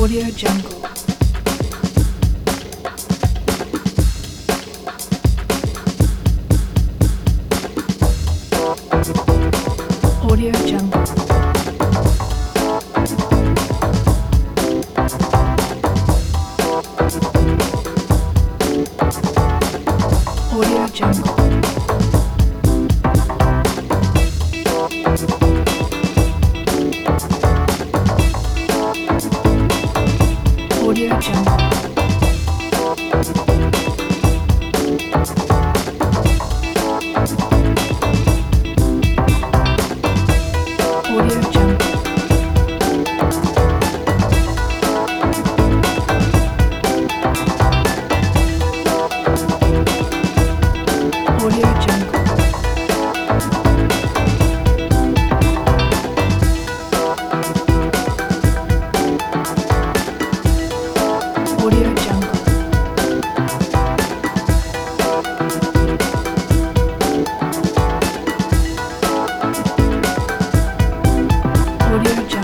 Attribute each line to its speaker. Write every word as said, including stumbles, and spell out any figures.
Speaker 1: Audio Jungle. Audio Jungle. Audio Jungle. Audio Jungle. Audio Jungle. Audio Jungle. Audio Jungle. Audio Jungle.